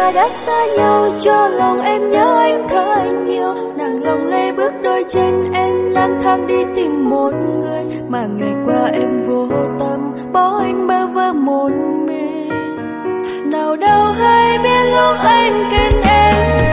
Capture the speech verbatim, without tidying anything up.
ta đã xa nhau, cho lòng em nhớ anh thật nhiều. Nàng lòng lê bước đôi chân em lang thang đi tìm một người mà ngày qua em vô tâm.